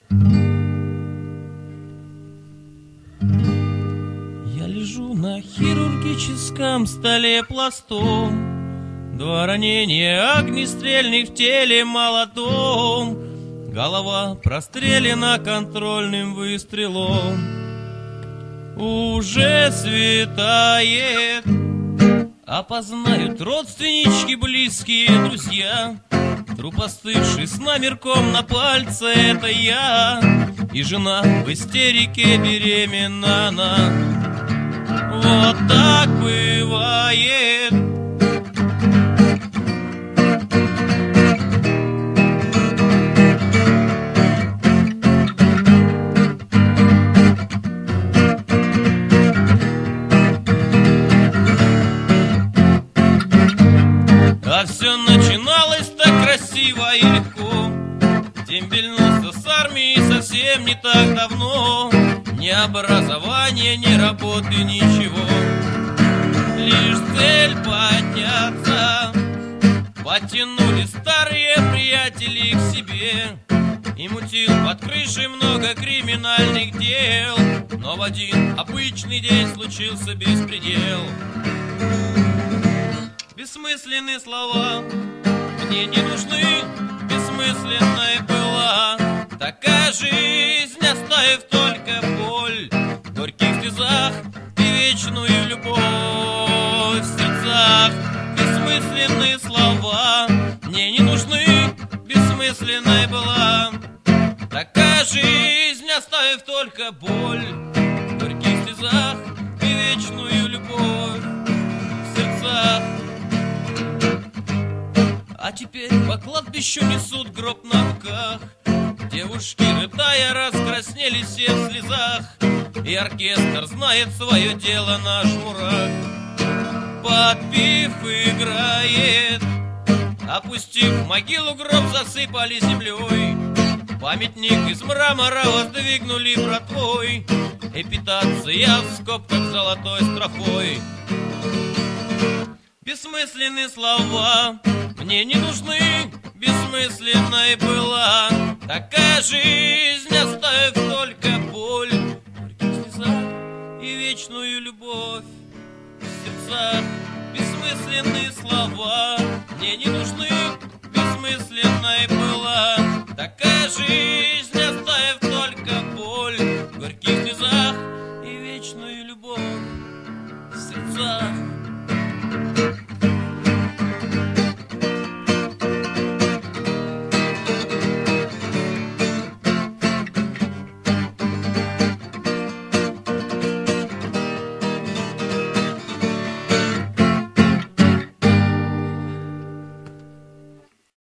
Я лежу на хирургическом столе пластом, два ранения огнестрельных в теле молотом, голова прострелена контрольным выстрелом. Уже светает, опознают родственнички, близкие друзья. Труп остывший с номерком на пальце — это я. И жена в истерике, беременна она. Вот так бывает. А все начиналось так красиво и легко. Дембельнулся с армией совсем не так давно. Ни образования, ни работы, ничего. Лишь цель подняться. Потянули старые приятели к себе. И мутил под крышей много криминальных дел. Но в один обычный день случился беспредел. Бессмысленные слова мне не нужны, бессмысленная была такая жизнь, оставив только боль в горьких слезах и вечную любовь в сердцах. Бессмысленные слова мне не нужны, бессмысленная была такая жизнь, оставив только боль в горьких слезах и вечную любовь в сердцах. А теперь по кладбищу несут гроб на руках. Девушки, рыдая, раскраснелись все в слезах. И оркестр знает свое дело на шнурах. Подпев играет, опустив в могилу гроб, засыпали землей. Памятник из мрамора воздвигнули братвой. Эпитация в скобках золотой строфой. Бессмысленные слова мне не нужны, бессмысленной была такая жизнь, оставив только боль в горьких слезах и вечную любовь в сердцах. Бессмысленные слова мне не нужны, бессмысленной была такая жизнь.